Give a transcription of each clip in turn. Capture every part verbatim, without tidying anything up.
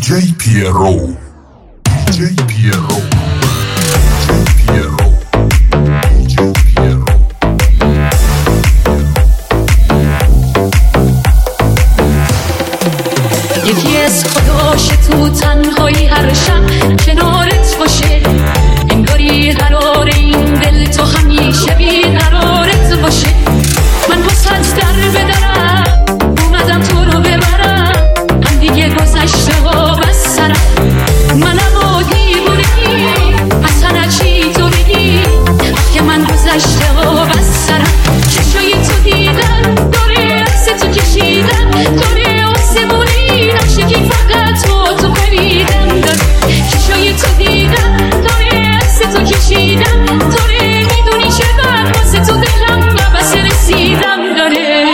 جی پیرو جی پیرو پیرو جی پیرو یکی از خداش تو تنهایی هر شب کنارت باشه، انگاری قرار این دل تو همیشه بیقرارت باشه. من واسه در بدرم اومدم تو رو ببرم، هم دیگه گذشته ها بس سرم. منم و دیوونگی اصلا چی تو بگی که من گذشته ها بس سرم. چشای تو دیدن داره عکس تو کشیدن داره آسمونی نقشه که فقط تو تو پریدم داره. چشای تو دیدن داره عکس تو کشیدن داره، میدونی چقدر واسه تو دلم بس رسیدم داره.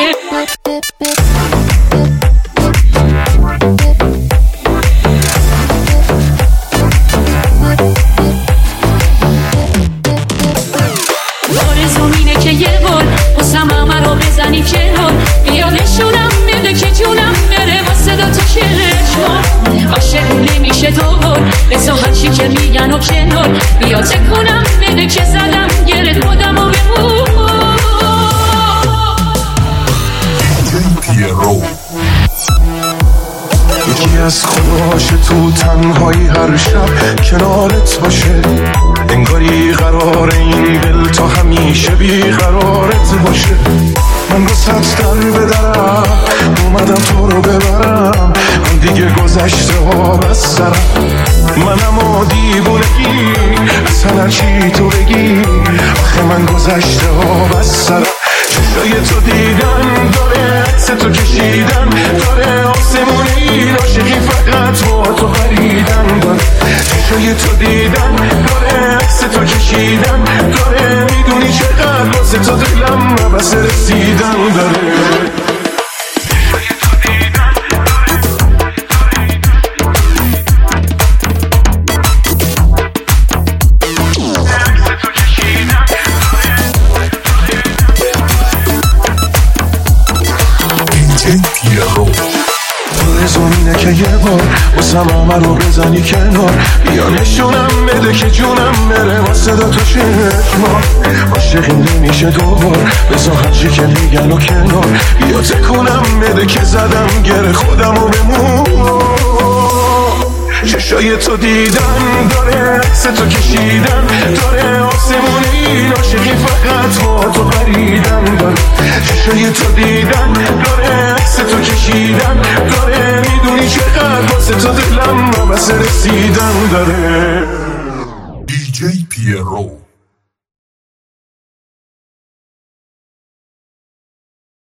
آرزومینه که یه بار واسم همه رو بزنی کنار، بیا نشونم بده که جونم بره با صدا تو چشمام. عاشق نمیشه دوبار بسا هرچی که میگن و کنار، بیا تکونم بده که زدم گرد خودم و بمون. جی پیرو یکی از خداش تو تنهایی هر شب کنارت باشه، انگاری قرار این دل تا همیشه بیقرارت باشه. من رو ست در بدرم اومدم تو رو ببرم، هم دیگه گذشته ها بس سرم. منم و دیوونگی اصلا چی تو بگی آخه من گذشته ها بس سرم. چشای تو دیدن داره عکس تو کشیدن داره آسمونی عاشقی فقط با تو خریدن داره. چشای تو دیدن داره عکس تو کشیدن داره، میدونی چقدر واسه تو دلم بس رسیدن داره. آرزومینه که یه بار واسم همه رو بزنی کنار، بیا نشونم بده که جونم بره با صدا تو چشمام. عاشقی نمیشه دوبار بزا هرچی که میگن و کنار، بیا تکونم بده که زدم گره خودم و بمون. چشای تو دیدن داره عکس تو کشیدن داره آسمونی عاشقی فقط با تو خریدن داره. چشای تو دیدن داره عکس تو کشیدن داره، میدونی چقدر واسه تو دلم بس رسیدن داره. دی جی پیرو